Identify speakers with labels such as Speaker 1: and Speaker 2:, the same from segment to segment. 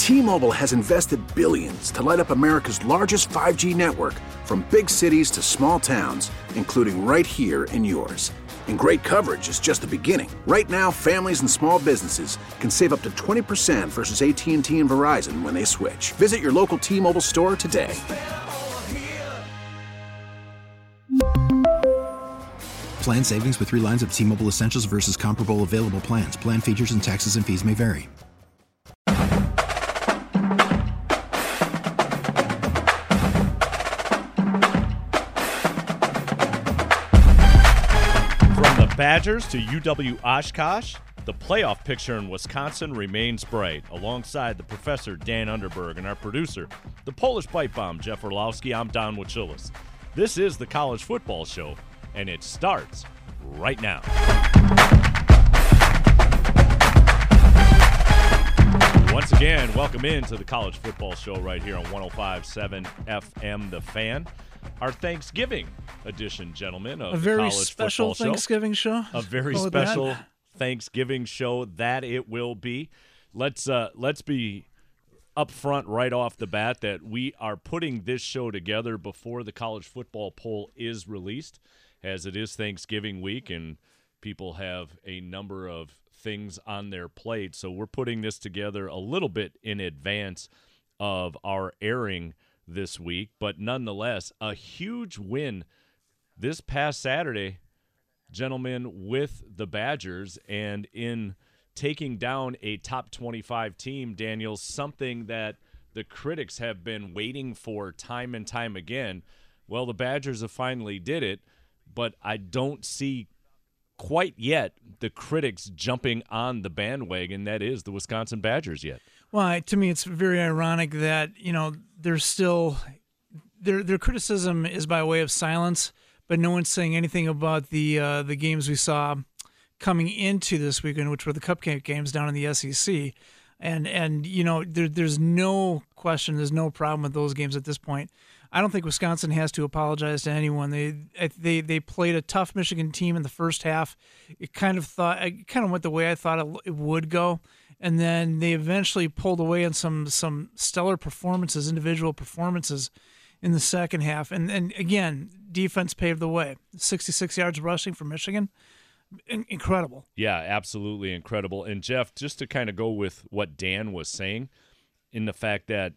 Speaker 1: T-Mobile has invested billions to light up America's largest 5G network, from big cities to small towns, including right here in yours. And great coverage is just the beginning. Right now, families and small businesses can save up to 20% versus AT&T and Verizon when they switch. Visit your local T-Mobile store today.
Speaker 2: Plan savings with 3 lines of T-Mobile Essentials versus comparable available plans. Plan features and taxes and fees may vary.
Speaker 3: Badgers to UW Oshkosh, the playoff picture in Wisconsin remains bright. Alongside the professor Dan Underberg and our producer, the Polish pipe bomb Jeff Orlowski, I'm Don Wachilis. This is the College Football Show, and it starts right now. Once again, welcome into the College Football Show right here on 105.7 FM The Fan. Our Thanksgiving edition, gentlemen, of the College
Speaker 4: special
Speaker 3: Football
Speaker 4: Thanksgiving show.
Speaker 3: A very special Thanksgiving show that it will be. Let's be upfront right off the bat that we are putting this show together before the college football poll is released, as it is Thanksgiving week and people have a number of things on their plate. So we're putting this together a little bit in advance of our airing this week, but nonetheless, a huge win this past Saturday, gentlemen, with the Badgers, and in taking down a top 25 team, Daniel, something that the critics have been waiting for time and time again. Well, the Badgers have finally did it, but I don't see quite yet the critics jumping on the bandwagon that is the Wisconsin Badgers yet.
Speaker 4: Well, to me, it's very ironic that, there's still their criticism is by way of silence, but no one's saying anything about the games we saw coming into this weekend, which were the cupcake games down in the SEC. And there's no question, there's no problem with those games at this point. I don't think Wisconsin has to apologize to anyone. They played a tough Michigan team in the first half. It kind of went the way I thought it would go. And then they eventually pulled away on some stellar performances, individual performances in the second half. And again, defense paved the way. 66 yards rushing for Michigan. Incredible.
Speaker 3: Yeah, absolutely incredible. And Jeff, just to kind of go with what Dan was saying, in the fact that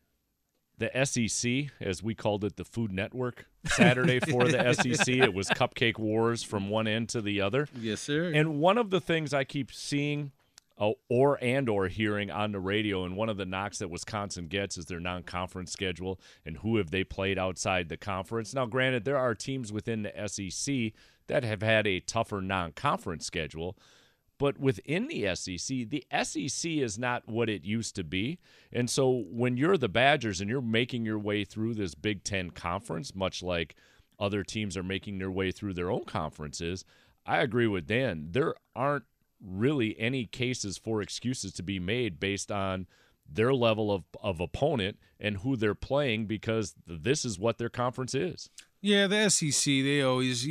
Speaker 3: the SEC, as we called it, the Food Network Saturday for the SEC, it was cupcake wars from one end to the other.
Speaker 5: Yes, sir.
Speaker 3: And one of the things I keep seeing or hearing on the radio, and one of the knocks that Wisconsin gets is their non-conference schedule and who have they played outside the conference. Now, granted, there are teams within the SEC that have had a tougher non-conference schedule, but within the SEC is not what it used to be. And so when you're the Badgers and you're making your way through this Big Ten conference, much like other teams are making their way through their own conferences, I agree with Dan. There aren't really any cases for excuses to be made based on their level of opponent and who they're playing, because this is what their conference is.
Speaker 5: Yeah, the SEC, they always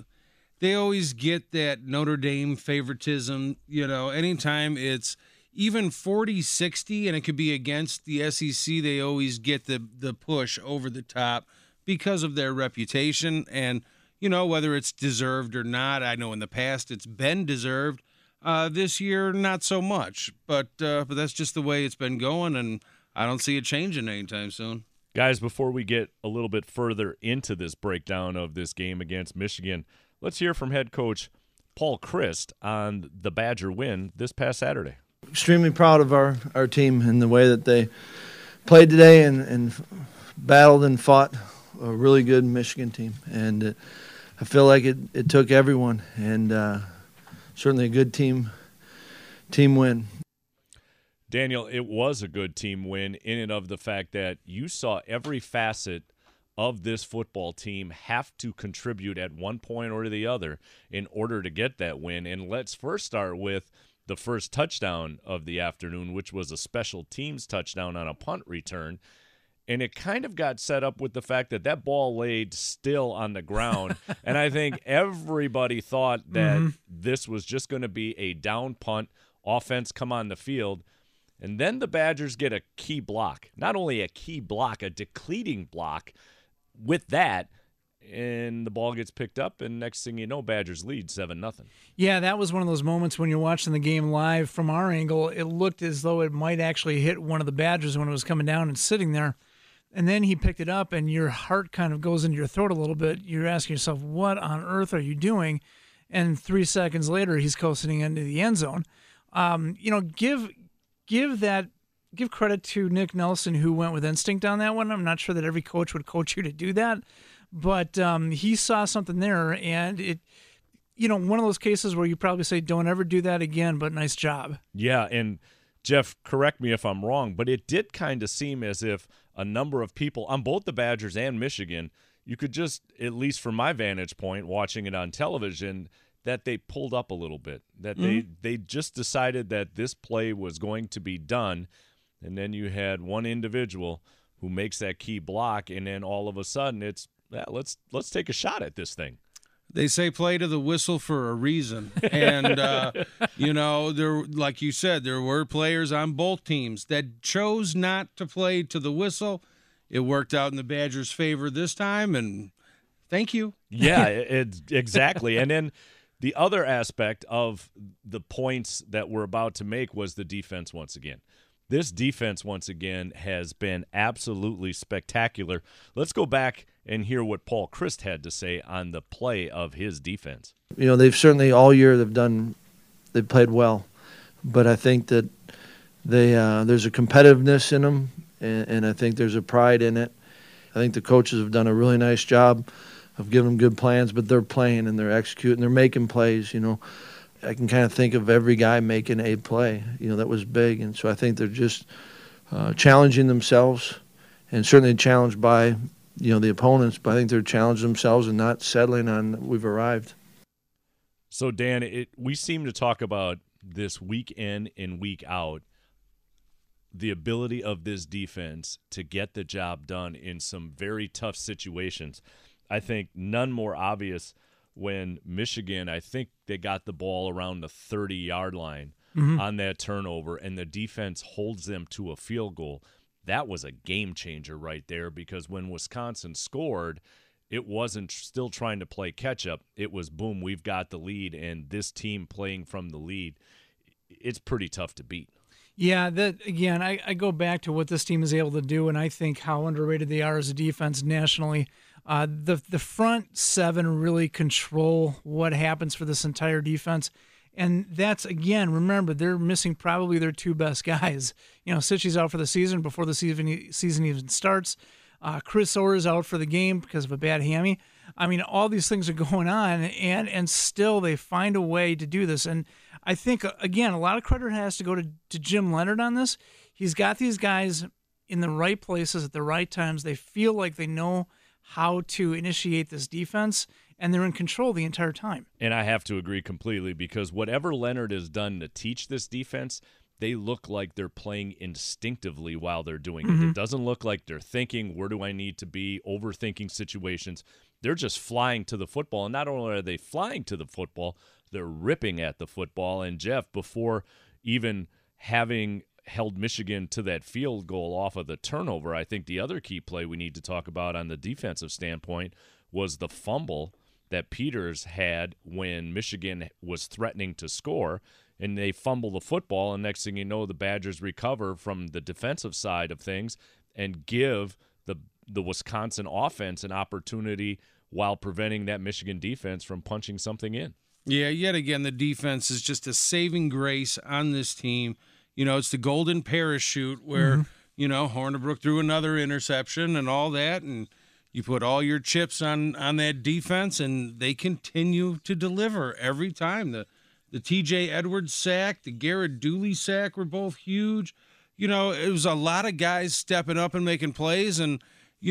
Speaker 5: get that Notre Dame favoritism. Anytime it's even 40-60 and it could be against the SEC, they always get the push over the top because of their reputation. And, whether it's deserved or not, I know in the past it's been deserved. This year, not so much, but that's just the way it's been going, and I don't see it changing anytime soon.
Speaker 3: Guys, before we get a little bit further into this breakdown of this game against Michigan, let's hear from head coach Paul Chryst on the Badger win this past Saturday.
Speaker 6: Extremely proud of our team and the way that they played today and battled and fought a really good Michigan team. And I feel like it took everyone, and certainly a good team win.
Speaker 3: Daniel, it was a good team win in and of the fact that you saw every facet of this football team have to contribute at one point or the other in order to get that win. And let's first start with the first touchdown of the afternoon, which was a special teams touchdown on a punt return. And it kind of got set up with the fact that ball laid still on the ground. And I think everybody thought that this was just going to be a down punt, offense come on the field. And then the Badgers get a key block. Not only a key block, a depleting block with that, and the ball gets picked up, and next thing you know, Badgers lead 7-0.
Speaker 4: Yeah, that was one of those moments when you're watching the game live from our angle. It looked as though it might actually hit one of the Badgers when it was coming down and sitting there. And then he picked it up, and your heart kind of goes into your throat a little bit. You're asking yourself, what on earth are you doing? And 3 seconds later, he's coasting into the end zone. Give credit to Nick Nelson, who went with instinct on that one. I'm not sure that every coach would coach you to do that, but he saw something there, and it, one of those cases where you probably say, don't ever do that again, but nice job.
Speaker 3: Yeah, and Jeff, correct me if I'm wrong, but it did kind of seem as if a number of people on both the Badgers and Michigan, you could just, at least from my vantage point, watching it on television, that they pulled up a little bit, that they just decided that this play was going to be done, and then you had one individual who makes that key block, and then all of a sudden it's, let's take a shot at this thing.
Speaker 5: They say play to the whistle for a reason. And, there, like you said, there were players on both teams that chose not to play to the whistle. It worked out in the Badgers' favor this time, and thank you.
Speaker 3: Yeah, exactly. And then the other aspect of the points that we're about to make was the defense once again. This defense, once again, has been absolutely spectacular. Let's go back and hear what Paul Chryst had to say on the play of his defense.
Speaker 6: They've certainly all year they've played well, but I think that there's a competitiveness in them, and I think there's a pride in it. I think the coaches have done a really nice job of giving them good plans, but they're playing and they're executing, they're making plays. I can kind of think of every guy making a play, that was big. And so I think they're just challenging themselves, and certainly challenged by, the opponents. But I think they're challenging themselves and not settling on we've arrived.
Speaker 3: So, Dan, we seem to talk about this week in and week out, the ability of this defense to get the job done in some very tough situations. I think none more obvious when Michigan, I think they got the ball around the 30-yard line on that turnover, and the defense holds them to a field goal. That was a game changer right there, because when Wisconsin scored, it wasn't still trying to play catch-up. It was, boom, we've got the lead, and this team playing from the lead, it's pretty tough to beat.
Speaker 4: Yeah, that again, I go back to what this team is able to do, and I think how underrated they are as a defense nationally. The front seven really control what happens for this entire defense. And that's, again, remember, they're missing probably their two best guys. Sitchy's out for the season before the season even starts. Chris Orr is out for the game because of a bad hammy. I mean, all these things are going on, and still they find a way to do this. And I think, again, a lot of credit has to go to Jim Leonhard on this. He's got these guys in the right places at the right times. They feel like they know how to initiate this defense, and they're in control the entire time.
Speaker 3: And I have to agree completely, because whatever Leonhard has done to teach this defense, they look like they're playing instinctively while they're doing it. It doesn't look like they're thinking, where do I need to be, overthinking situations. They're just flying to the football, and not only are they flying to the football, they're ripping at the football. And, Jeff, before even having held Michigan to that field goal off of the turnover, I think the other key play we need to talk about on the defensive standpoint was the fumble that Peters had when Michigan was threatening to score, and they fumble the football, and next thing you know, the Badgers recover from the defensive side of things and give the Wisconsin offense an opportunity while preventing that Michigan defense from punching something in.
Speaker 5: Yeah, yet again, the defense is just a saving grace on this team. It's the golden parachute where, Hornibrook threw another interception and all that, and you put all your chips on that defense, and they continue to deliver every time. The T.J. Edwards sack, the Garrett Dooley sack were both huge. It was a lot of guys stepping up and making plays, and,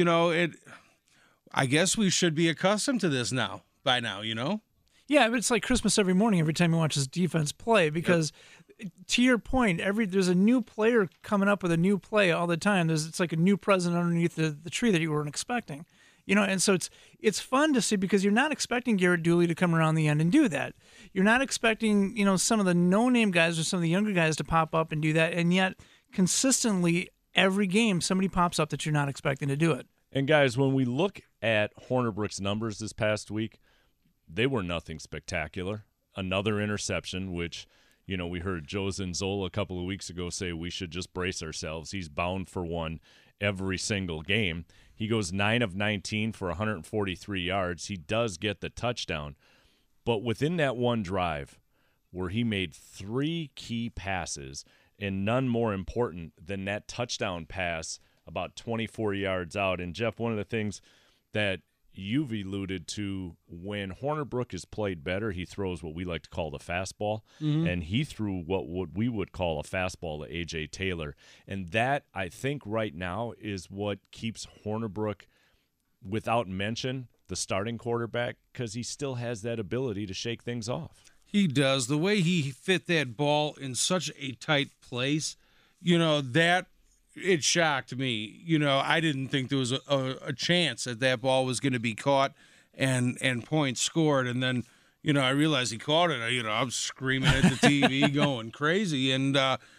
Speaker 5: I guess we should be accustomed to this by now.
Speaker 4: Yeah, but it's like Christmas every morning every time you watch this defense play, because to your point, there's a new player coming up with a new play all the time. It's like a new present underneath the tree that you weren't expecting. And so it's fun to see, because you're not expecting Garrett Dooley to come around the end and do that. You're not expecting, some of the no-name guys or some of the younger guys to pop up and do that, and yet consistently every game somebody pops up that you're not expecting to do it.
Speaker 3: And guys, when we look at Horner Brook's numbers this past week, they were nothing spectacular. Another interception, which, we heard Joe Zinzola a couple of weeks ago say we should just brace ourselves. He's bound for one every single game. He goes 9 of 19 for 143 yards. He does get the touchdown. But within that one drive where he made 3 key passes, and none more important than that touchdown pass about 24 yards out. And, Jeff, one of the things that you've alluded to, when Horner Brook is played better, he throws what we like to call the fastball, and he threw what we would call a fastball to A.J. Taylor. And that, I think, right now is what keeps Horner Brook, without mention, the starting quarterback, because he still has that ability to shake things off.
Speaker 5: He does. The way he fit that ball in such a tight place, that it shocked me. I didn't think there was a chance that ball was going to be caught and points scored. And then, I realized he caught it. I'm screaming at the TV, going crazy. And,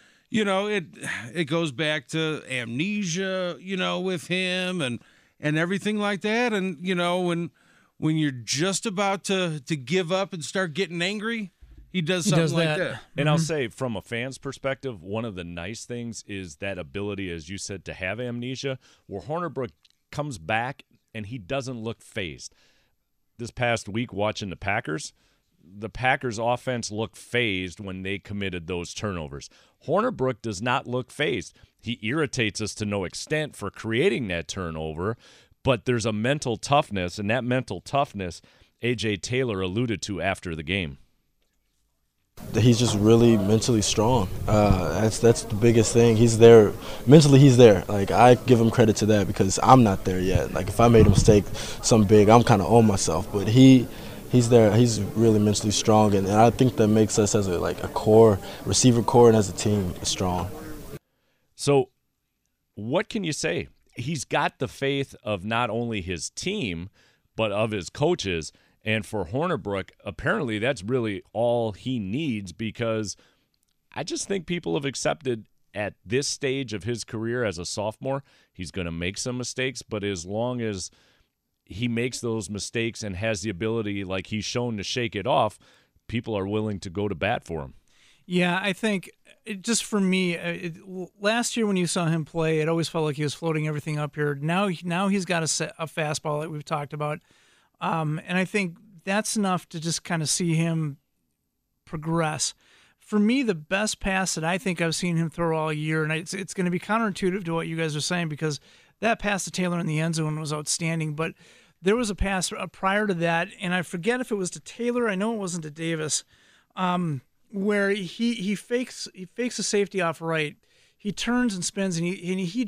Speaker 5: it goes back to amnesia, with him and everything like that. And, when you're just about to give up and start getting angry, he does something like that.
Speaker 3: And I'll say, from a fan's perspective, one of the nice things is that ability, as you said, to have amnesia, where Horner Brook comes back and he doesn't look phased. This past week, watching the Packers offense looked phased when they committed those turnovers. Horner Brook does not look phased. He irritates us to no extent for creating that turnover, but there's a mental toughness, and that mental toughness A.J. Taylor alluded to after the game.
Speaker 7: He's just really mentally strong. That's the biggest thing. He's there. Mentally, he's there. Like, I give him credit to that because I'm not there yet. Like, if I made a mistake, something big, I'm kind of on myself. But he's there. He's really mentally strong, and I think that makes us as a core, receiver core, and as a team strong.
Speaker 3: So what can you say? He's got the faith of not only his team, but of his coaches. And for Horner Brook, apparently that's really all he needs, because I just think people have accepted at this stage of his career as a sophomore, he's going to make some mistakes, but as long as he makes those mistakes and has the ability, like he's shown, to shake it off, people are willing to go to bat for him.
Speaker 4: Yeah, I think just for me, last year when you saw him play, it always felt like he was floating everything up here. Now he's got a fastball that we've talked about. And I think that's enough to just kind of see him progress. For me, the best pass that I think I've seen him throw all year, and it's going to be counterintuitive to what you guys are saying, because that pass to Taylor in the end zone was outstanding, but there was a pass prior to that, and I forget if it was to Taylor. I know it wasn't to Davis, where he fakes a safety off right. He turns and spins, and he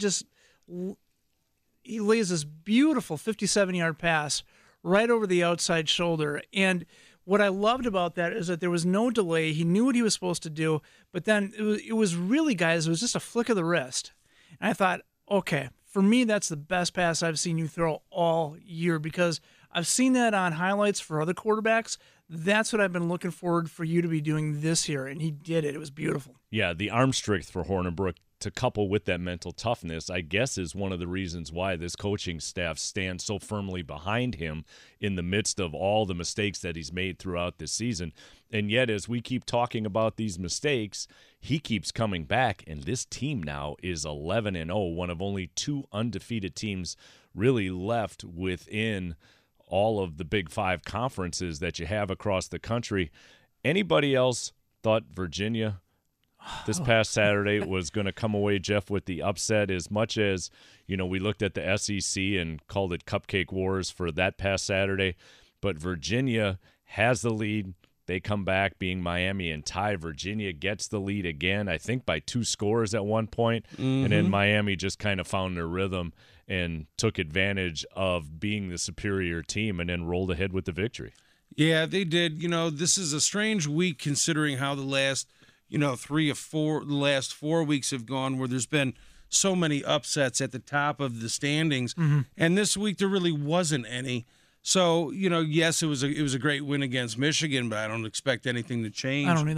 Speaker 4: lays this beautiful 57-yard pass right over the outside shoulder. And what I loved about that is that there was no delay. He knew what he was supposed to do, but then it was really, guys, it was just a flick of the wrist. And I thought, okay, for me, that's the best pass I've seen you throw all year, because I've seen that on highlights for other quarterbacks. That's what I've been looking forward for you to be doing this year, and he did it. It was beautiful.
Speaker 3: Yeah, the arm strength for Horner Brook to couple with that mental toughness, I guess, is one of the reasons why this coaching staff stands so firmly behind him in the midst of all the mistakes that he's made throughout this season. And yet, as we keep talking about these mistakes, he keeps coming back, and this team now is 11-0, one of only 2 undefeated teams really left within all of the Big Five conferences that you have across the country. Anybody else thought Virginia this past Saturday was going to come away, Jeff, with the upset? As much as, we looked at the SEC and called it Cupcake Wars for that past Saturday, but Virginia has the lead. They come back being Miami and tie. Virginia gets the lead again, I think by 2 scores at one point, and then Miami just kind of found their rhythm and took advantage of being the superior team and then rolled ahead with the victory.
Speaker 5: Yeah, they did. This is a strange week considering how the last – 3 or 4, the last 4 weeks have gone, where there's been so many upsets at the top of the standings. And this week there really wasn't any. So, yes, it was a great win against Michigan, but I don't expect anything to change.
Speaker 4: I don't either.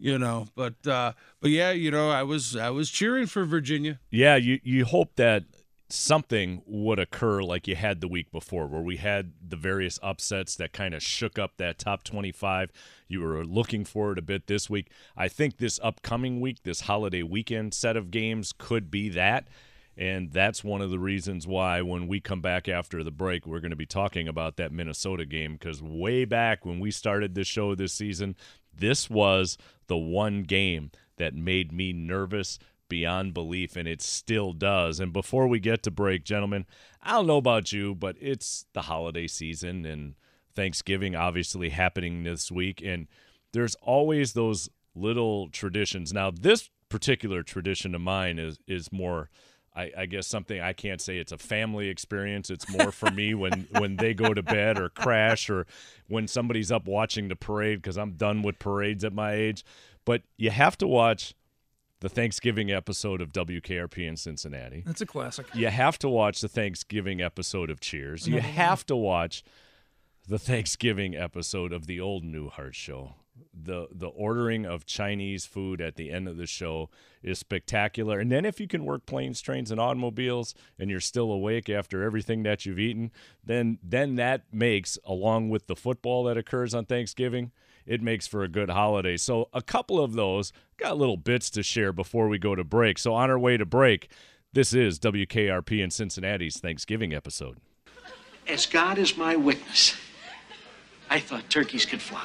Speaker 5: But yeah, I was cheering for Virginia.
Speaker 3: Yeah, you hope that something would occur like you had the week before, where we had the various upsets that kind of shook up that top 25. You were looking for it a bit this week. I think this upcoming week, this holiday weekend set of games could be that. And that's one of the reasons why when we come back after the break, we're going to be talking about that Minnesota game, because way back when we started this show this season, this was the one game that made me nervous beyond belief, and it still does. And before we get to break, gentlemen, I don't know about you, but it's the holiday season and Thanksgiving obviously happening this week, and there's always those little traditions. Now, this particular tradition of mine is more, I guess, something I can't say it's a family experience. It's more for me when they go to bed or crash, or when somebody's up watching the parade, because I'm done with parades at my age. But you have to watch the Thanksgiving episode of WKRP in Cincinnati.
Speaker 4: That's a classic.
Speaker 3: You have to watch the Thanksgiving episode of Cheers. You have to watch the Thanksgiving episode of the old Newhart Show. The ordering of Chinese food at the end of the show is spectacular. And then if you can work planes, trains, and automobiles, and you're still awake after everything that you've eaten, then that makes, along with the football that occurs on Thanksgiving, it makes for a good holiday. So a couple of those, got little bits to share before we go to break. So on our way to break, this is WKRP in Cincinnati's Thanksgiving episode.
Speaker 8: As God is my witness, I thought turkeys could fly.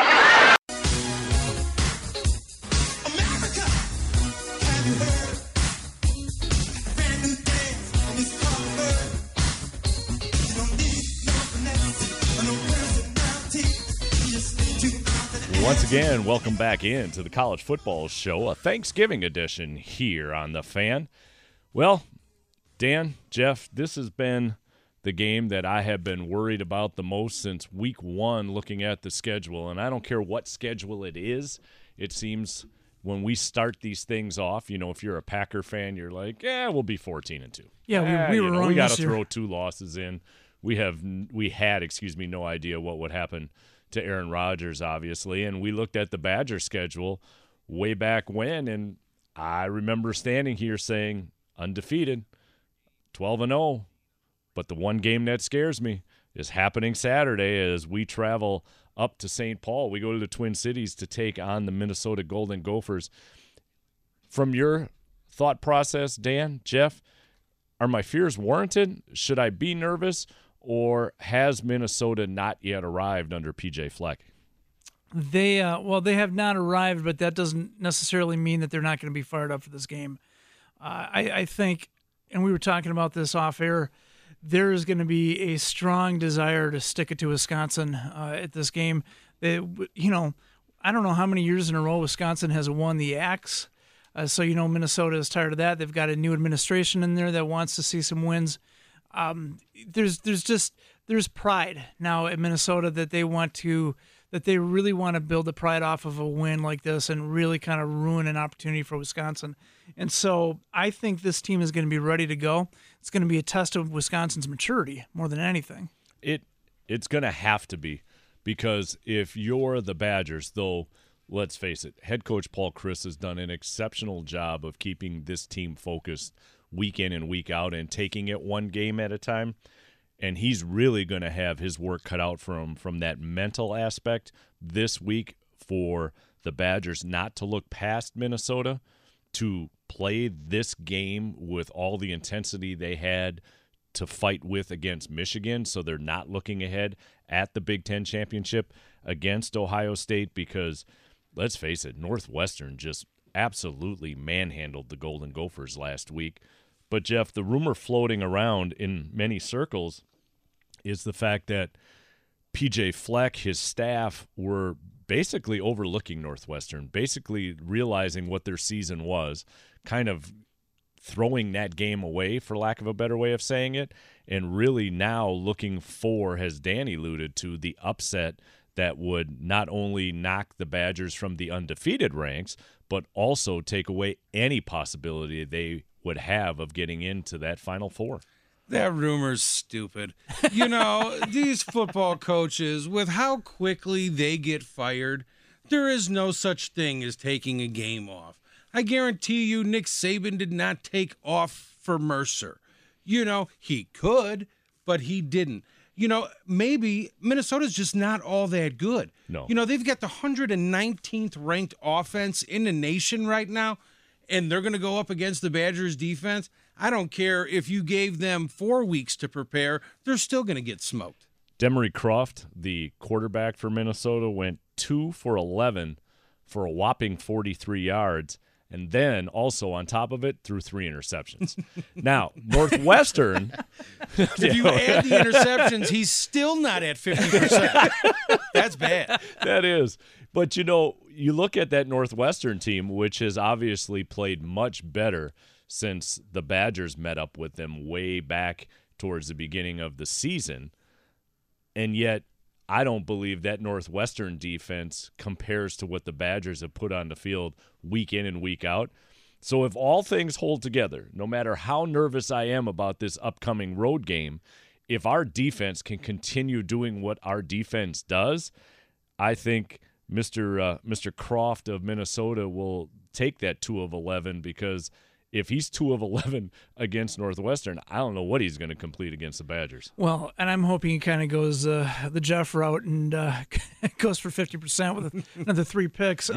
Speaker 3: Once again, welcome back into the College Football Show, a Thanksgiving edition here on The Fan. Well, Dan, Jeff, this has been the game that I have been worried about the most since week one, looking at the schedule. And I don't care what schedule it is. It seems when we start these things off, if you're a Packer fan, you're like, we'll be 14-2.
Speaker 4: Yeah, we were wrong.
Speaker 3: We got to
Speaker 4: this year.
Speaker 3: throw 2 losses in. We had no idea what would happen to Aaron Rodgers, obviously, and we looked at the Badger schedule way back when, and I remember standing here saying, undefeated, 12-0, but the one game that scares me is happening Saturday as we travel up to St. Paul. We go to the Twin Cities to take on the Minnesota Golden Gophers. From your thought process, Dan, Jeff, are my fears warranted? Should I be nervous? Or has Minnesota not yet arrived under P.J. Fleck?
Speaker 4: They have not arrived, but that doesn't necessarily mean that they're not going to be fired up for this game. I think, and we were talking about this off air, there is going to be a strong desire to stick it to Wisconsin at this game. I don't know how many years in a row Wisconsin has won the Axe. So Minnesota is tired of that. They've got a new administration in there that wants to see some wins. There's pride now at Minnesota that they really want to build the pride off of a win like this and really kind of ruin an opportunity for Wisconsin. And so I think this team is going to be ready to go. It's going to be a test of Wisconsin's maturity more than anything.
Speaker 3: It's going to have to be, because if you're the Badgers, though, let's face it, head coach Paul Chryst has done an exceptional job of keeping this team focused week in and week out and taking it one game at a time. And he's really going to have his work cut out for him from that mental aspect this week for the Badgers not to look past Minnesota, to play this game with all the intensity they had to fight with against Michigan, so they're not looking ahead at the Big Ten championship against Ohio State, because let's face it, Northwestern just absolutely manhandled the Golden Gophers last week. But, Jeff, the rumor floating around in many circles is the fact that P.J. Fleck, his staff, were basically overlooking Northwestern, basically realizing what their season was, kind of throwing that game away, for lack of a better way of saying it, and really now looking for, as Danny alluded to, the upset that would not only knock the Badgers from the undefeated ranks, but also take away any possibility they would have of getting into that Final Four.
Speaker 5: That rumor's stupid. These football coaches, with how quickly they get fired, There is no such thing as taking a game off. I guarantee you Nick Saban did not take off for Mercer. He could, but he didn't. Maybe Minnesota's just not all that good.
Speaker 3: No.
Speaker 5: They've got the 119th ranked offense in the nation right now, and they're going to go up against the Badgers defense. I don't care if you gave them 4 weeks to prepare, they're still going to get smoked.
Speaker 3: Demery Croft, the quarterback for Minnesota, went 2 for 11 for a whopping 43 yards. And then also on top of it, threw 3 interceptions. Now, Northwestern.
Speaker 5: If you add the interceptions, he's still not at 50%. That's bad.
Speaker 3: That is. But, you look at that Northwestern team, which has obviously played much better since the Badgers met up with them way back towards the beginning of the season. And yet, I don't believe that Northwestern defense compares to what the Badgers have put on the field week in and week out. So if all things hold together, no matter how nervous I am about this upcoming road game, if our defense can continue doing what our defense does, I think Mr. Croft of Minnesota will take that 2 of 11, because if he's 2 of 11 against Northwestern, I don't know what he's going to complete against the Badgers.
Speaker 4: Well, and I'm hoping he kind of goes the Jeff route and goes for 50% with another 3 picks.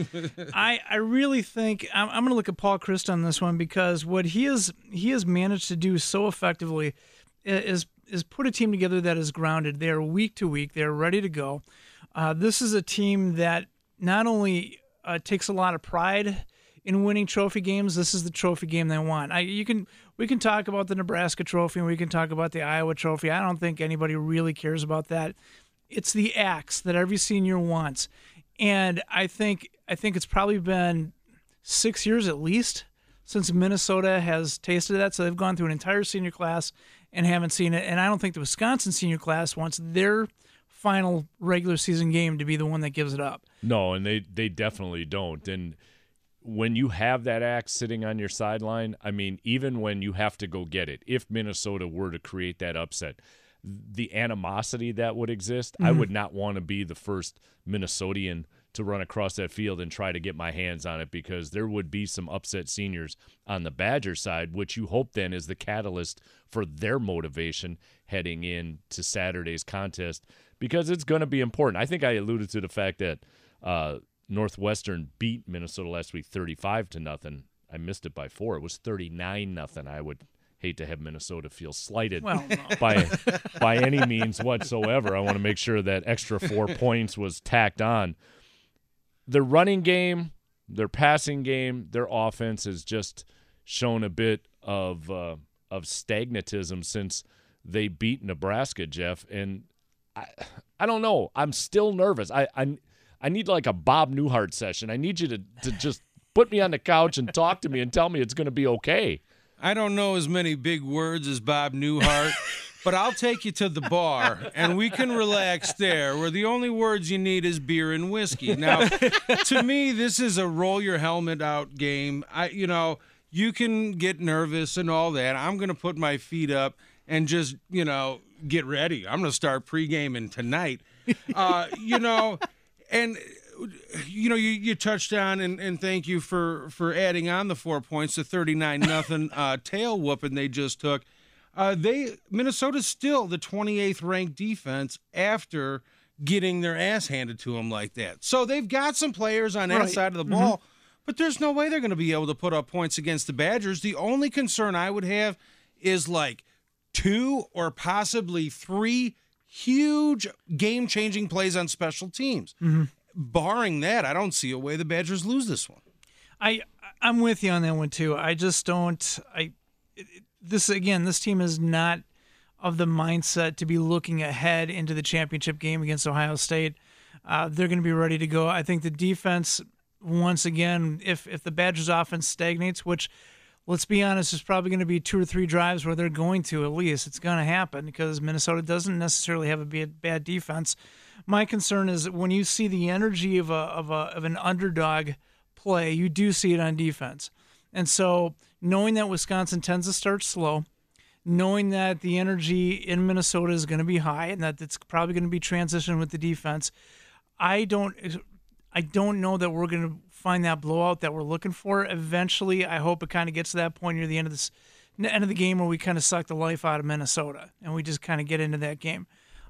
Speaker 4: I really think I'm going to look at Paul Chryst on this one, because what he has managed to do so effectively is put a team together that is grounded. They are week to week. They are ready to go. This is a team that not only takes a lot of pride in winning trophy games. This is the trophy game they want. We can talk about the Nebraska trophy, and we can talk about the Iowa trophy. I don't think anybody really cares about that. It's the axe that every senior wants. And I think it's probably been 6 years at least since Minnesota has tasted that. So they've gone through an entire senior class and haven't seen it. And I don't think the Wisconsin senior class wants their final regular season game to be the one that gives it up.
Speaker 3: No, and they definitely don't. And when you have that axe sitting on your sideline, I mean, even when you have to go get it, if Minnesota were to create that upset, the animosity that would exist, I would not want to be the first Minnesotian to run across that field and try to get my hands on it, because there would be some upset seniors on the Badger side, which you hope then is the catalyst for their motivation heading into Saturday's contest, because it's going to be important. I think I alluded to the fact that Northwestern beat Minnesota last week 35-0. I missed it by 4. It was 39-0. I would hate to have Minnesota feel slighted by any means whatsoever. I want to make sure that extra 4 points was tacked on. Their running game, their passing game, their offense has just shown a bit of stagnatism since they beat Nebraska, Jeff. And I don't know. I'm still nervous. I need like a Bob Newhart session. I need you to just put me on the couch and talk to me and tell me it's going to be okay.
Speaker 5: I don't know as many big words as Bob Newhart, but I'll take you to the bar, and we can relax there, where the only words you need is beer and whiskey. Now, to me, this is a roll your helmet out game. You can get nervous and all that. I'm going to put my feet up and just, get ready. I'm going to start pre-gaming tonight. And, you touched on, and thank you for adding on the 4 points, the 39-0 tail whooping they just took. Minnesota's still the 28th ranked defense after getting their ass handed to them like that. So they've got some players on that side of the ball, but there's no way they're going to be able to put up points against the Badgers. The only concern I would have is like 2 or possibly 3 huge game-changing plays on special teams. Barring that, I don't see a way the Badgers lose this one.
Speaker 4: I'm with you on that one too. I just don't. This team is not of the mindset to be looking ahead into the championship game against Ohio State. They're going to be ready to go. I think the defense, once again, if the Badgers offense stagnates, which, let's be honest, there's probably going to be 2 or 3 drives where they're going to, at least. It's going to happen because Minnesota doesn't necessarily have a bad defense. My concern is that when you see the energy of an underdog play, you do see it on defense. And so knowing that Wisconsin tends to start slow, knowing that the energy in Minnesota is going to be high and that it's probably going to be transition with the defense, I I don't know that we're going to find that blowout that we're looking for. Eventually, I hope it kind of gets to that point near the end of the game where we kind of suck the life out of Minnesota and we just kind of get into that game.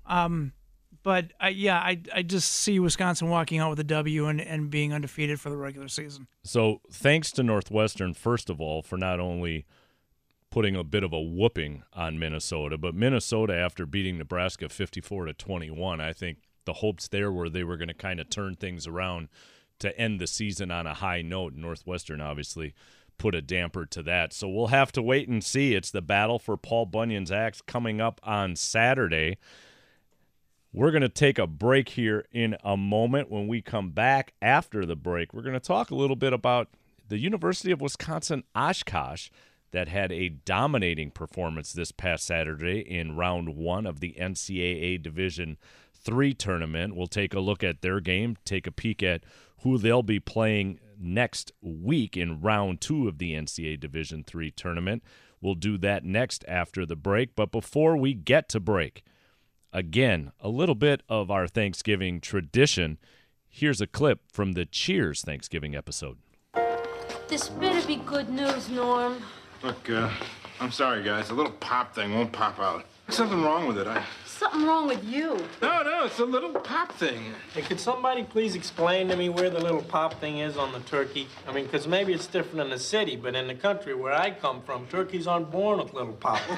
Speaker 4: But I just see Wisconsin walking out with a W and being undefeated for the regular season.
Speaker 3: So thanks to Northwestern, first of all, for not only putting a bit of a whooping on Minnesota, but Minnesota, after beating Nebraska 54-21, I think the hopes there were they were going to kind of turn things around to end the season on a high note. Northwestern obviously put a damper to that. So we'll have to wait and see. It's the battle for Paul Bunyan's axe coming up on Saturday. We're going to take a break here in a moment. When we come back after the break, we're going to talk a little bit about the University of Wisconsin Oshkosh that had a dominating performance this past Saturday in round 1 of the NCAA Division III tournament. We'll take a look at their game, take a peek at who they'll be playing next week in round 2 of the NCAA Division III tournament. We'll do that next after the break. But before we get to break, again, a little bit of our Thanksgiving tradition. Here's a clip from the Cheers Thanksgiving episode.
Speaker 9: This better be good news, Norm.
Speaker 10: Look, I'm sorry, guys. The little pop thing won't pop out. There's something wrong with it.
Speaker 9: Something wrong with you.
Speaker 10: No, it's a little pop thing.
Speaker 11: Hey, could somebody please explain to me where the little pop thing is on the turkey? I mean, because maybe it's different in the city, but in the country where I come from, turkeys aren't born with little pop things.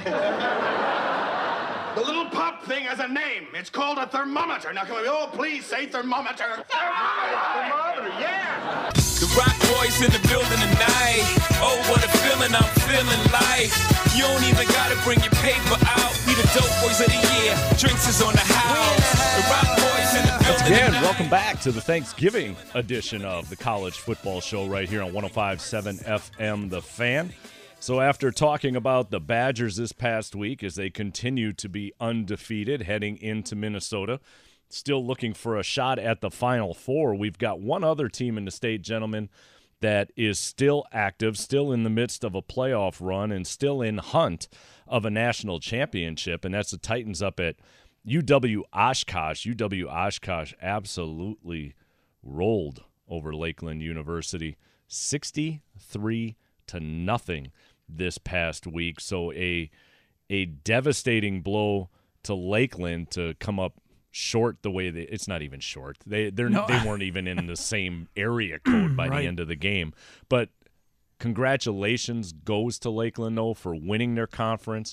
Speaker 10: The little pop thing has a name. It's called a thermometer. Now, come on. Oh, please say thermometer. Thermometer, yeah.
Speaker 12: The Rock Boys in the building tonight. Oh, what a feeling, I'm feeling like. You don't even gotta bring your paper out. We the dope boys of the year. Drinks is on the house. The Rock Boys in the building
Speaker 3: Again,
Speaker 12: tonight.
Speaker 3: welcome back to the Thanksgiving edition of the College Football Show right here on 105.7 FM The Fan. So after talking about the Badgers this past week as they continue to be undefeated heading into Minnesota, still looking for a shot at the Final Four, we've got one other team in the state, gentlemen, that is still active, still in the midst of a playoff run, and still in hunt of a national championship, and that's the Titans up at UW-Oshkosh. UW-Oshkosh absolutely rolled over Lakeland University, 63-0 this past week. So a devastating blow to Lakeland to come up short the way it's not even short. They weren't even in the same area code by the end of the game. But congratulations goes to Lakeland though for winning their conference,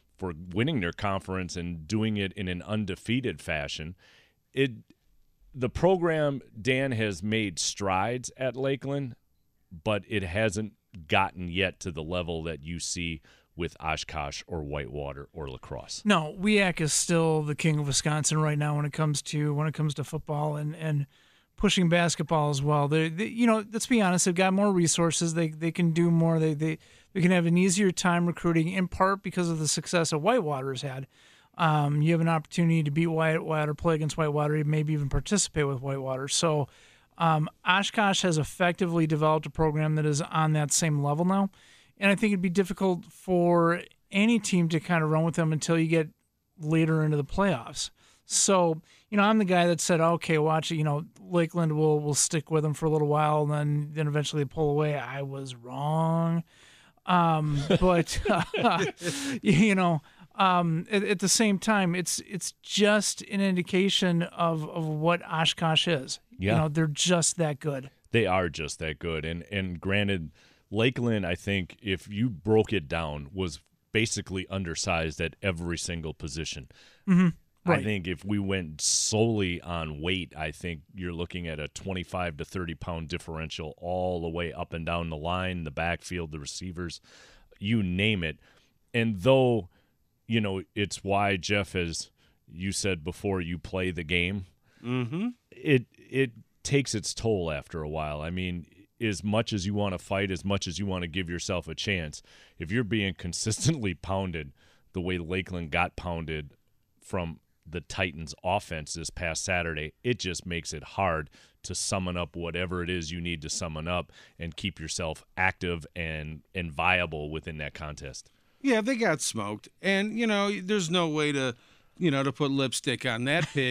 Speaker 3: and doing it in an undefeated fashion. The program, Dan, has made strides at Lakeland, but it hasn't gotten yet to the level that you see with Oshkosh or Whitewater or La Crosse.
Speaker 4: No, WIAC is still the king of Wisconsin right now when it comes to football and pushing basketball as well. They let's be honest, they've got more resources. They can do more. They can have an easier time recruiting, in part because of the success that Whitewater's had. You have an opportunity to beat Whitewater, play against Whitewater, maybe even participate with Whitewater. So Oshkosh has effectively developed a program that is on that same level now. And I think it'd be difficult for any team to kind of run with them until you get later into the playoffs. So, I'm the guy that said, okay, watch it, Lakeland will stick with them for a little while and then eventually pull away. I was wrong. But, at the same time, it's just an indication of what Oshkosh is.
Speaker 3: Yeah.
Speaker 4: They're just that good.
Speaker 3: They are just that good. And granted, Lakeland, I think, if you broke it down, was basically undersized at every single position.
Speaker 4: Mm-hmm. Right.
Speaker 3: I think if we went solely on weight, I think you're looking at a 25 to 30-pound differential all the way up and down the line, the backfield, the receivers, you name it. And though, it's why, Jeff, as you said before, you play the game,
Speaker 5: Mm-hmm.
Speaker 3: It takes its toll after a while. I mean, as much as you want to fight, as much as you want to give yourself a chance, if you're being consistently pounded the way Lakeland got pounded from the Titans offense this past Saturday, it just makes it hard to summon up whatever it is you need to summon up and keep yourself active and viable within that contest.
Speaker 5: Yeah, they got smoked. And, there's no way to, to put lipstick on that pig.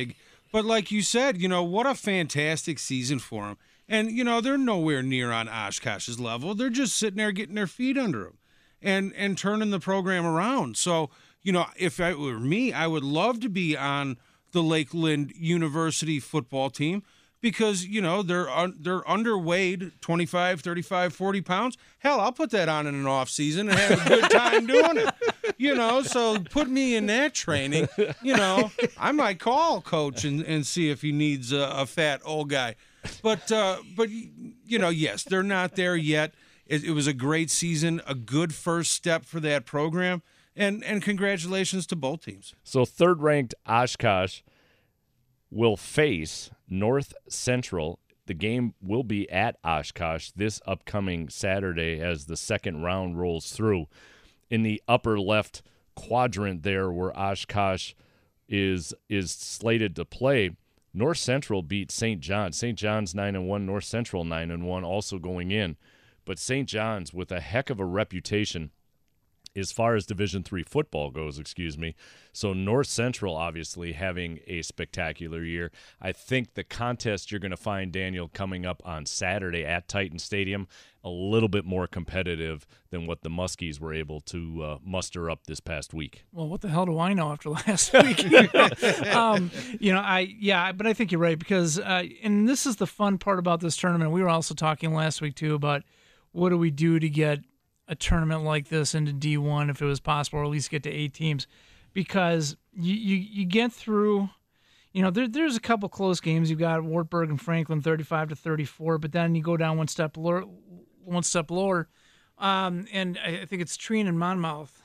Speaker 5: But like you said, what a fantastic season for them. And, they're nowhere near on Oshkosh's level. They're just sitting there getting their feet under them and turning the program around. So, if it were me, I would love to be on the Lakeland University football team because, they're underweight 25, 35, 40 pounds. Hell, I'll put that on in an off season and have a good time doing it. So put me in that training. I might call coach and see if he needs a fat old guy. But yes, they're not there yet. It was a great season, a good first step for that program, and congratulations to both teams.
Speaker 3: So third-ranked Oshkosh will face North Central. The game will be at Oshkosh this upcoming Saturday as the second round rolls through. In the upper left quadrant there where Oshkosh is slated to play, North Central beat St. John's. St. John's 9-1, North Central 9-1 also going in. But St. John's with a heck of a reputation as far as Division III football goes, So North Central obviously having a spectacular year. I think the contest you're going to find, Daniel, coming up on Saturday at Titan Stadium, a little bit more competitive than what the Muskies were able to muster up this past week.
Speaker 4: Well, what the hell do I know after last week? But I think you're right because, and this is the fun part about this tournament. We were also talking last week too about what do we do to get a tournament like this into D1 if it was possible, or at least get to 8 teams, because you get through. There's a couple close games. You've got Wartburg and Franklin 35-34, but then you go down one step lower, and I think it's Treen and Monmouth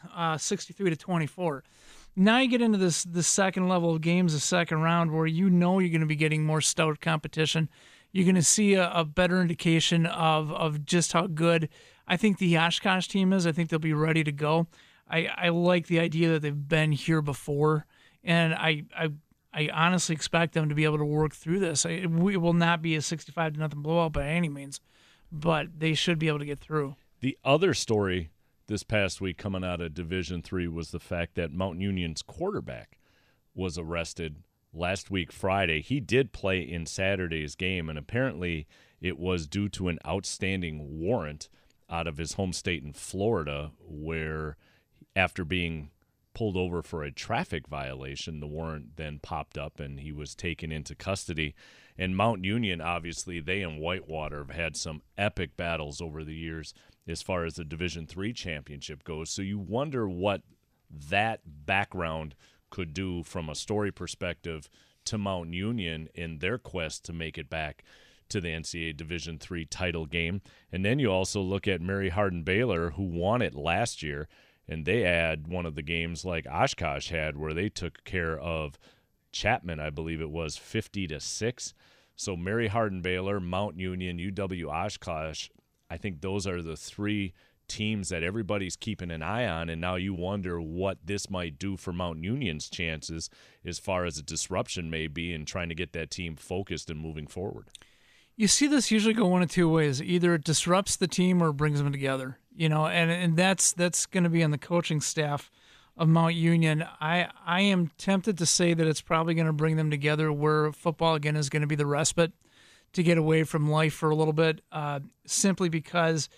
Speaker 4: 63-24. Now you get into this second level of games, the second round, where you're going to be getting more stout competition. You're going to see a better indication of just how good I think the Oshkosh team is. I think they'll be ready to go. I like the idea that they've been here before, and I honestly expect them to be able to work through this. It will not be a 65-0 blowout by any means, but they should be able to get through.
Speaker 3: The other story this past week coming out of Division III was the fact that Mount Union's quarterback was arrested last week Friday. He did play in Saturday's game, and apparently it was due to an outstanding warrant out of his home state in Florida, where after being pulled over for a traffic violation, the warrant then popped up and he was taken into custody. And Mount Union, obviously, they and Whitewater have had some epic battles over the years as far as the Division III championship goes. So you wonder what that background could do from a story perspective to Mount Union in their quest to make it back to the NCAA Division III title game. And then you also look at Mary Hardin-Baylor, who won it last year, and they had one of the games like Oshkosh had where they took care of Chapman, I believe it was, 50-6. So Mary Hardin-Baylor, Mount Union, UW Oshkosh, I think those are the three teams that everybody's keeping an eye on, and now you wonder what this might do for Mount Union's chances as far as a disruption may be in trying to get that team focused and moving forward.
Speaker 4: You see this usually go one of two ways. Either it disrupts the team or brings them together, and that's going to be on the coaching staff of Mount Union. I am tempted to say that it's probably going to bring them together where football, again, is going to be the respite to get away from life for a little bit, simply because,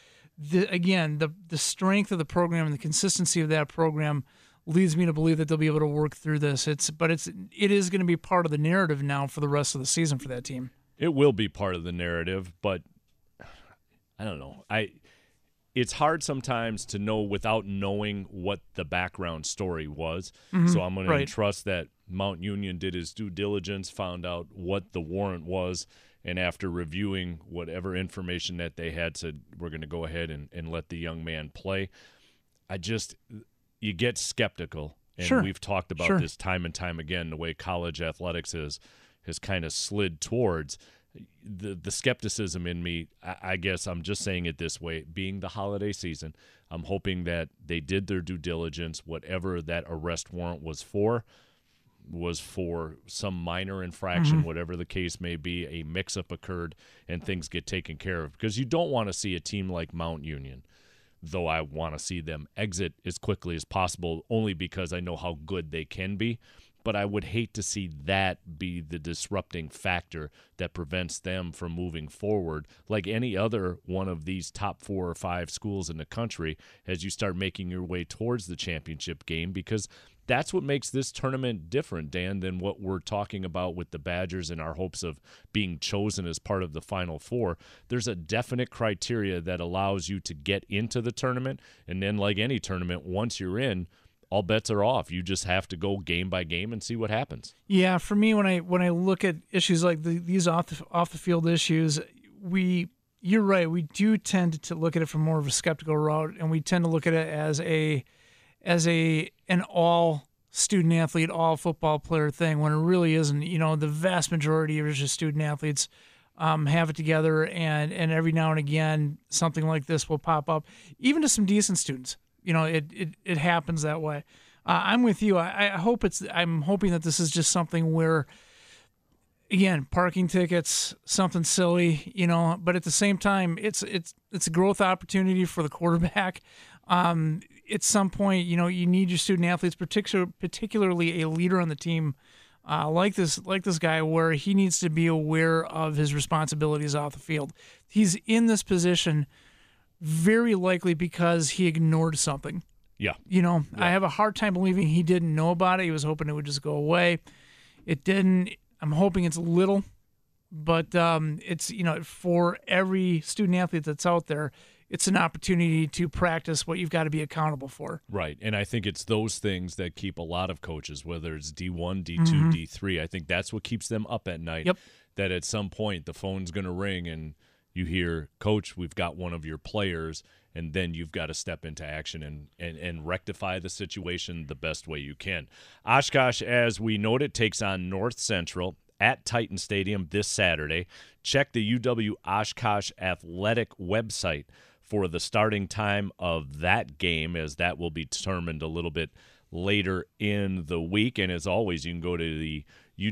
Speaker 4: the strength of the program and the consistency of that program leads me to believe that they'll be able to work through this. It is going to be part of the narrative now for the rest of the season for that team.
Speaker 3: It will be part of the narrative, but I don't know. It's hard sometimes to know without knowing what the background story was.
Speaker 4: Mm-hmm.
Speaker 3: So I'm going to trust that Mount Union did his due diligence, found out what the warrant was, and after reviewing whatever information that they had, said, we're going to go ahead and let the young man play. You get skeptical, and we've talked about this time and time again, the way college athletics has kind of slid towards. The skepticism in me, I guess I'm just saying it this way, being the holiday season, I'm hoping that they did their due diligence. Whatever that arrest warrant was for some minor infraction, whatever the case may be, a mix-up occurred, and things get taken care of. Because you don't want to see a team like Mount Union, though I want to see them exit as quickly as possible, only because I know how good they can be. but I would hate to see that be the disrupting factor that prevents them from moving forward like any other one of these top 4 or 5 schools in the country as you start making your way towards the championship game, because that's what makes this tournament different, Dan, than what we're talking about with the Badgers and our hopes of being chosen as part of the Final Four. There's a definite criteria that allows you to get into the tournament, and then like any tournament, once you're in, all bets are off. You just have to go game by game and see what happens.
Speaker 4: Yeah, for me, when I look at issues like these off the field issues, you're right. We do tend to look at it from more of a skeptical route, and we tend to look at it as an all student athlete, all football player thing, when it really isn't. You know, the vast majority of just student athletes have it together, and every now and again something like this will pop up, even to some decent students. You know, it happens that way. I'm with you. I'm hoping that this is just something where, again, parking tickets, something silly, you know, but at the same time, it's a growth opportunity for the quarterback. At some point, you know, you need your student athletes, particularly a leader on the team, like this guy, where he needs to be aware of his responsibilities off the field. He's in this position very likely because he ignored something.
Speaker 3: Yeah.
Speaker 4: You know, yeah. I have a hard time believing he didn't know about it. He was hoping it would just go away. It didn't. I'm hoping it's little, but it's, you know, for every student athlete that's out there, it's an opportunity to practice what you've got to be accountable for.
Speaker 3: Right, and I think it's those things that keep a lot of coaches, whether it's D1, D2, D3, I think that's what keeps them up at night.
Speaker 4: Yep.
Speaker 3: That at some point the phone's going to ring and you hear, Coach, we've got one of your players, and then you've got to step into action and rectify the situation the best way you can. Oshkosh, as we noted, takes on North Central at Titan Stadium this Saturday. Check the UW Oshkosh Athletic website for the starting time of that game, as that will be determined a little bit later in the week. And as always, you can go to the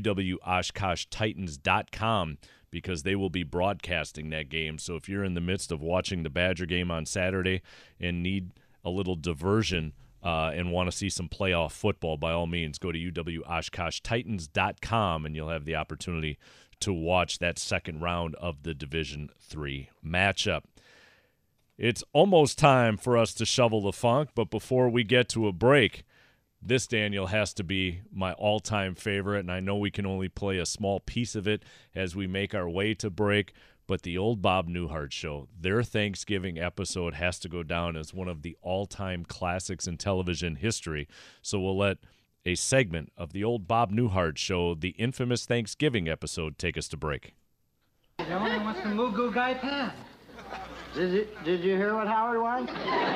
Speaker 3: UW-OshkoshTitans.com because they will be broadcasting that game. So if you're in the midst of watching the Badger game on Saturday and need a little diversion and want to see some playoff football, by all means, go to UW-OshkoshTitans.com and you'll have the opportunity to watch that second round of the Division III matchup. It's almost time for us to shovel the funk, but before we get to a break, this, Daniel, has to be my all-time favorite, and I know we can only play a small piece of it as we make our way to break, but the old Bob Newhart Show, their Thanksgiving episode has to go down as one of the all-time classics in television history, so we'll let a segment of the old Bob Newhart Show, the infamous Thanksgiving episode, take us to break.
Speaker 13: Gentlemen, what's the Moo Goo Gai Pan? Did you hear what Howard wants?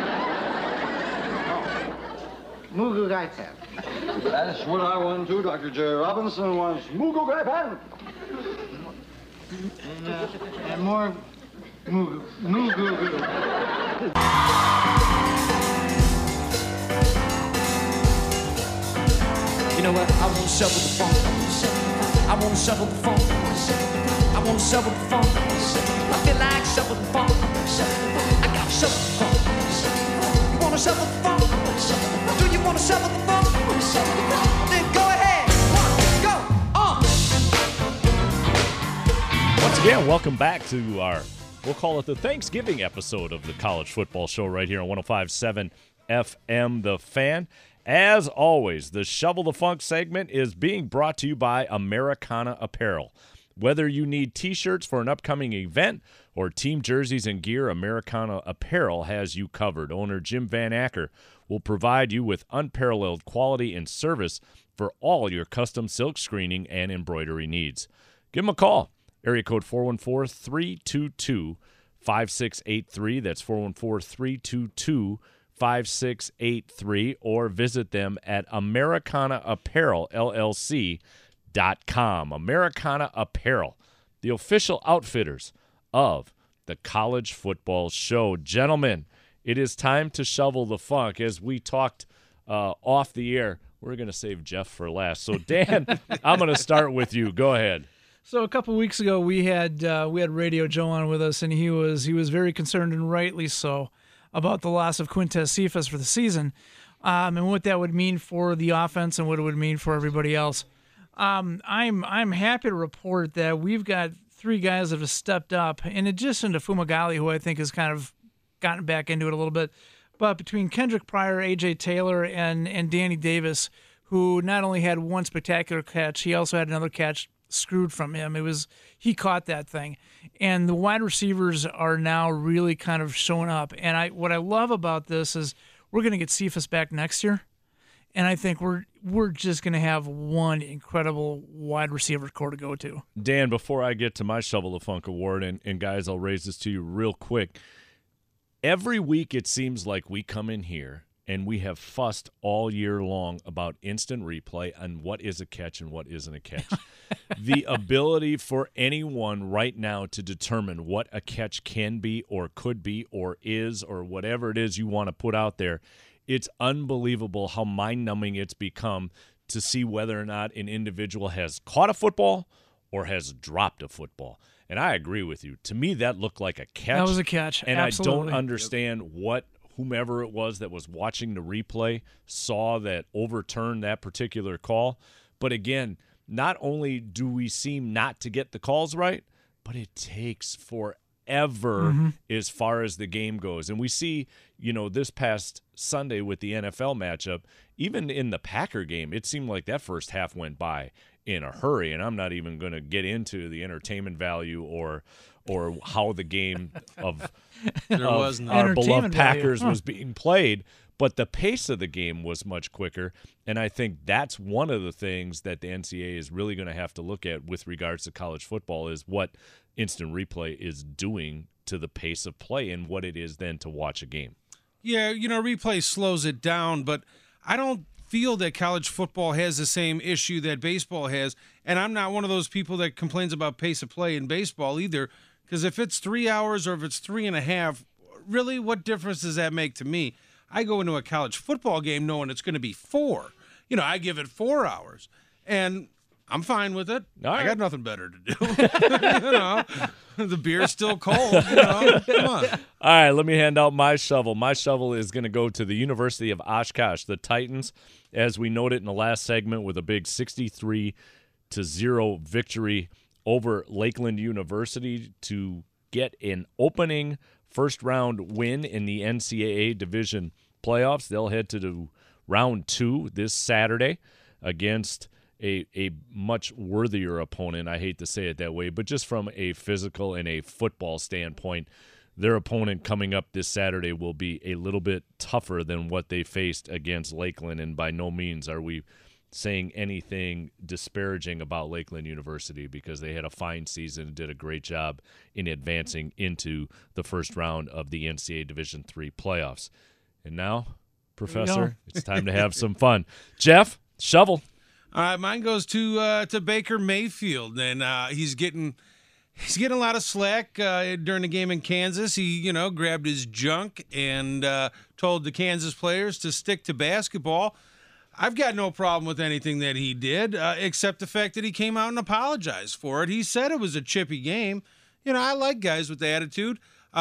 Speaker 13: Moo Goo Gai Pan.
Speaker 14: That's what I want too, Dr. J. Robinson wants Moo Goo Gai Pan.
Speaker 13: And more Moo Goo Goo.
Speaker 15: You know what? I want to shovel the funk. I want to shovel the funk. I want to shovel the funk. I feel like shoveling the funk. I got to shovel the funk. You want to shovel the funk? Do you want to shovel the funk? Then go ahead. Go on.
Speaker 3: Once again, welcome back to our, we'll call it the Thanksgiving episode of the College Football Show right here on 105.7 FM The Fan. As always, the Shovel the Funk segment is being brought to you by Americana Apparel. Whether you need T-shirts for an upcoming event or team jerseys and gear, Americana Apparel has you covered. Owner Jim Van Acker will provide you with unparalleled quality and service for all your custom silk screening and embroidery needs. Give him a call. Area code 414-322-5683. That's 414-322-5683, or visit them at AmericanaApparelLLC.com. Americana Apparel, the official outfitters of the College Football Show. Gentlemen, it is time to shovel the funk. As we talked off the air, we're going to save Jeff for last. So, Dan, I'm going to start with you. Go ahead.
Speaker 4: So a couple weeks ago, we had Radio Joe on with us, and he was very concerned, and rightly so, about the loss of Quintez Cephas for the season. and what that would mean for the offense and what it would mean for everybody else. I'm happy to report that we've got 3 guys that have stepped up, in addition to Fumagalli, who I think has kind of gotten back into it a little bit. But between Kendrick Pryor, A.J. Taylor, and Danny Davis, who not only had one spectacular catch, he also had another catch screwed from him. He caught that thing. And the wide receivers are now really kind of showing up. And what I love about this is we're going to get Cephas back next year. And I think we're just going to have one incredible wide receiver core to go to.
Speaker 3: Dan, before I get to my Shovel of Funk award, and guys, I'll raise this to you real quick. Every week it seems like we come in here and we have fussed all year long about instant replay and what is a catch and what isn't a catch. The ability for anyone right now to determine what a catch can be or could be or is or whatever it is you want to put out there, it's unbelievable how mind-numbing it's become to see whether or not an individual has caught a football or has dropped a football. And I agree with you. To me, that looked like a catch.
Speaker 4: That was a catch,
Speaker 3: and
Speaker 4: absolutely.
Speaker 3: I don't understand what whomever it was that was watching the replay saw that overturned that particular call. But again, not only do we seem not to get the calls right, but it takes forever as far as the game goes. And we see, this past Sunday with the NFL matchup, even in the Packer game, it seemed like that first half went by in a hurry. And I'm not even going to get into the entertainment value or how the game of our beloved Packers was being played. But the pace of the game was much quicker, and I think that's one of the things that the NCAA is really going to have to look at with regards to college football is what instant replay is doing to the pace of play and what it is then to watch a game.
Speaker 5: Yeah, replay slows it down, but I don't feel that college football has the same issue that baseball has, and I'm not one of those people that complains about pace of play in baseball either, because if it's 3 hours or if it's 3.5, really, what difference does that make to me? I go into a college football game knowing it's going to be 4. I give it 4 hours, and I'm fine with it. I got nothing better to do. The beer's still cold. Come on.
Speaker 3: All right, let me hand out my shovel. My shovel is going to go to the University of Oshkosh, the Titans, as we noted in the last segment, with a big 63-0 victory over Lakeland University to get an opening first-round win in the NCAA Division playoffs. They'll head to round 2 this Saturday against a much worthier opponent. I hate to say it that way, but just from a physical and a football standpoint, their opponent coming up this Saturday will be a little bit tougher than what they faced against Lakeland, and by no means are we saying anything disparaging about Lakeland University because they had a fine season and did a great job in advancing into the first round of the NCAA Division III playoffs. And now, Professor, it's time to have some fun. Jeff, shovel.
Speaker 5: All right, mine goes to Baker Mayfield, and he's getting a lot of slack during the game in Kansas. He, grabbed his junk and told the Kansas players to stick to basketball. I've got no problem with anything that he did, except the fact that he came out and apologized for it. He said it was a chippy game. I like guys with attitude.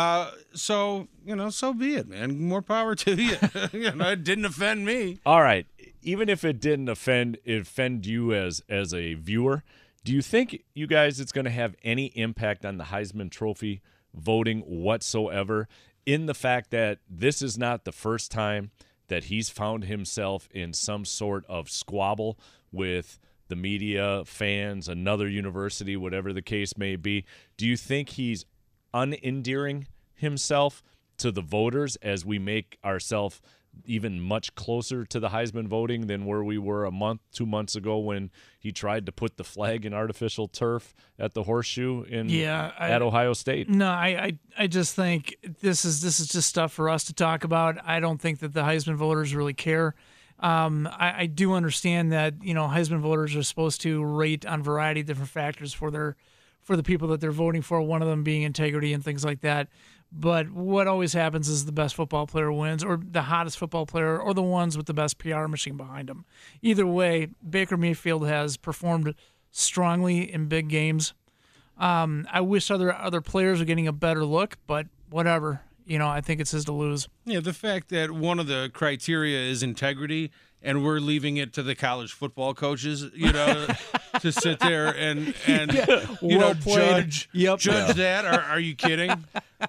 Speaker 5: So be it, man. More power to you. It didn't offend me.
Speaker 3: All right. Even if it didn't offend you as a viewer, do you think, you guys, it's going to have any impact on the Heisman Trophy voting whatsoever, in the fact that this is not the first time that he's found himself in some sort of squabble with the media, fans, another university, whatever the case may be? Do you think he's unendearing himself to the voters as we make ourselves even much closer to the Heisman voting than where we were a month, 2 months ago when he tried to put the flag in artificial turf at the Horseshoe at Ohio State?
Speaker 4: No, I just think this is just stuff for us to talk about. I don't think that the Heisman voters really care. I do understand that Heisman voters are supposed to rate on a variety of different factors for the people that they're voting for, one of them being integrity and things like that. But what always happens is the best football player wins, or the hottest football player, or the ones with the best PR machine behind them. Either way, Baker Mayfield has performed strongly in big games. I wish other players were getting a better look, but whatever. I think it's his to lose.
Speaker 5: Yeah, the fact that one of the criteria is integrity, and we're leaving it to the college football coaches, to sit there and judge that. Are you kidding?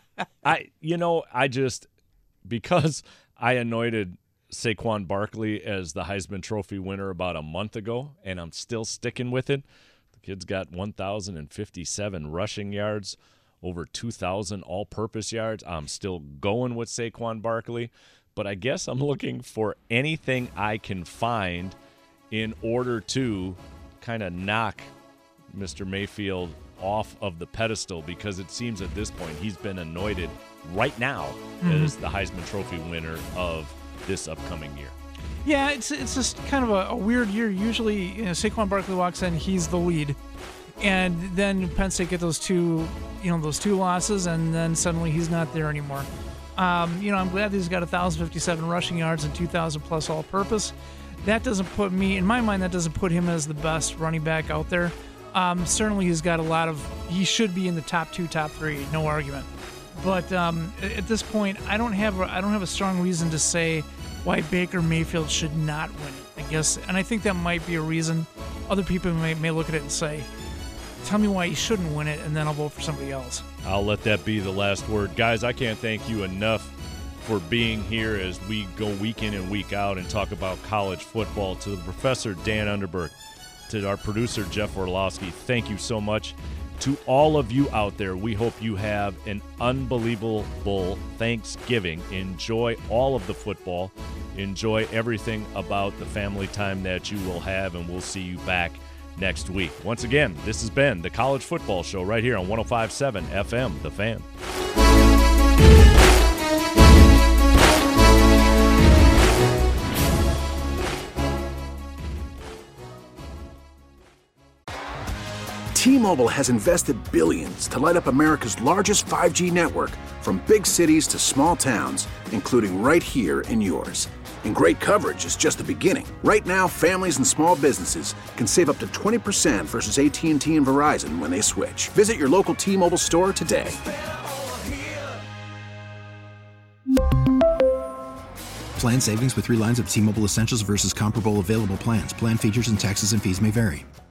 Speaker 3: Because I anointed Saquon Barkley as the Heisman Trophy winner about a month ago, and I'm still sticking with it. The kid's got 1,057 rushing yards, over 2,000 all-purpose yards. I'm still going with Saquon Barkley, but I guess I'm looking for anything I can find in order to kind of knock Mr. Mayfield off of the pedestal, because it seems at this point he's been anointed right now as the Heisman Trophy winner of this upcoming year.
Speaker 4: Yeah, it's just kind of a weird year. Usually, Saquon Barkley walks in, he's the lead, and then Penn State get those two losses, and then suddenly he's not there anymore. I'm glad that he's got 1,057 rushing yards and 2,000 plus all-purpose. That doesn't put me, in my mind, that doesn't put him as the best running back out there. Certainly, he's got he should be in the top 2, top 3, no argument. But at this point, I don't have a strong reason to say why Baker Mayfield should not win it, I guess. And I think that might be a reason. Other people may look at it and say, tell me why he shouldn't win it, and then I'll vote for somebody else.
Speaker 3: I'll let that be the last word. Guys, I can't thank you enough for being here as we go week in and week out and talk about college football. To the professor, Dan Underberg, to our producer, Jeff Orlowski, thank you so much. To all of you out there, we hope you have an unbelievable Thanksgiving. Enjoy all of the football. Enjoy everything about the family time that you will have, and we'll see you back next week. Once again, this has been the College Football Show right here on 105.7 FM, The Fan.
Speaker 1: T-Mobile has invested billions to light up America's largest 5G network, from big cities to small towns, including right here in yours. And great coverage is just the beginning. Right now, families and small businesses can save up to 20% versus AT&T and Verizon when they switch. Visit your local T-Mobile store today.
Speaker 2: Plan savings with 3 lines of T-Mobile Essentials versus comparable available plans. Plan features and taxes and fees may vary.